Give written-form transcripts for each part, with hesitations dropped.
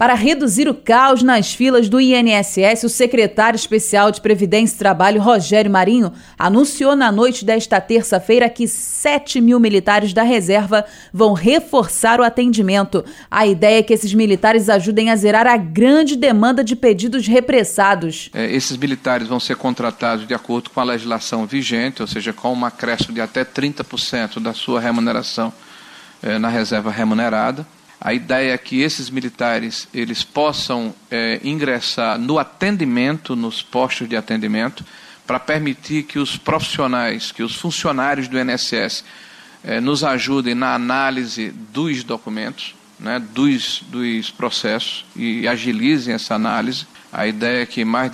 Para reduzir o caos nas filas do INSS, o secretário especial de Previdência e Trabalho, Rogério Marinho, anunciou na noite desta terça-feira que 7 mil militares da reserva vão reforçar o atendimento. A ideia é que esses militares ajudem a zerar a grande demanda de pedidos repressados. Esses militares vão ser contratados de acordo com a legislação vigente, ou seja, com um acréscimo de até 30% da sua remuneração na reserva remunerada. A ideia é que esses militares eles possam ingressar no atendimento, nos postos de atendimento, para permitir que os profissionais, que os funcionários do INSS nos ajudem na análise dos documentos, né, dos processos e agilizem essa análise. A ideia é que mais de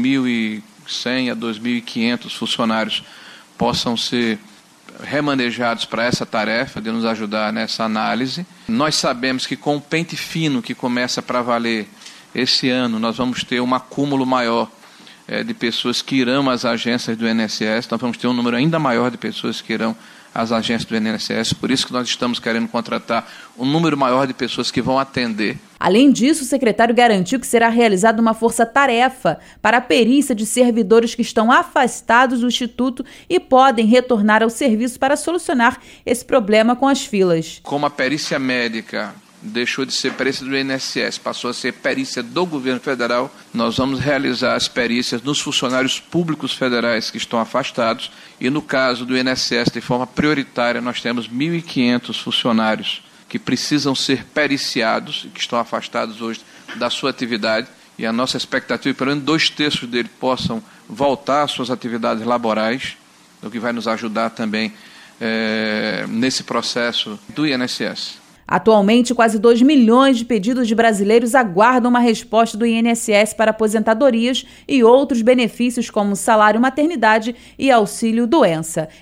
2.100 a 2.500 funcionários possam ser remanejados para essa tarefa de nos ajudar nessa análise. Nós sabemos que com o pente fino que começa para valer esse ano, nós vamos ter um acúmulo maior de pessoas que irão às agências do INSS, nós vamos ter um número ainda maior de pessoas que irão às agências do INSS, por isso que nós estamos querendo contratar um número maior de pessoas que vão atender. Além disso, o secretário garantiu que será realizada uma força-tarefa para a perícia de servidores que estão afastados do Instituto e podem retornar ao serviço para solucionar esse problema com as filas. Como a perícia médica deixou de ser perícia do INSS, passou a ser perícia do governo federal, nós vamos realizar as perícias nos funcionários públicos federais que estão afastados e no caso do INSS, de forma prioritária, nós temos 1.500 funcionários que precisam ser periciados e que estão afastados hoje da sua atividade e a nossa expectativa é que pelo menos 2/3 deles possam voltar às suas atividades laborais, o que vai nos ajudar também nesse processo do INSS. Atualmente, quase 2 milhões de pedidos de brasileiros aguardam uma resposta do INSS para aposentadorias e outros benefícios como salário maternidade e auxílio doença.